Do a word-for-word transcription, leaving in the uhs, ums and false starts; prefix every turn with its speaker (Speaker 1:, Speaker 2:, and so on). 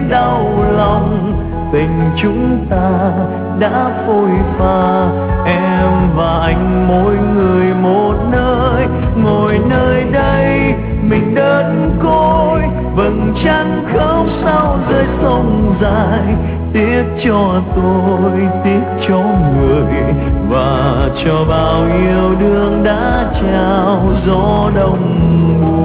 Speaker 1: đau lòng. Tình chúng ta đã phôi pha, em và anh mỗi người một nơi, ngồi nơi đây mình đơn côi. Vầng trăng không sao rơi sông dài, tiếc cho tôi, tiếc cho người, và cho bao yêu đương đã trao gió đông buồn.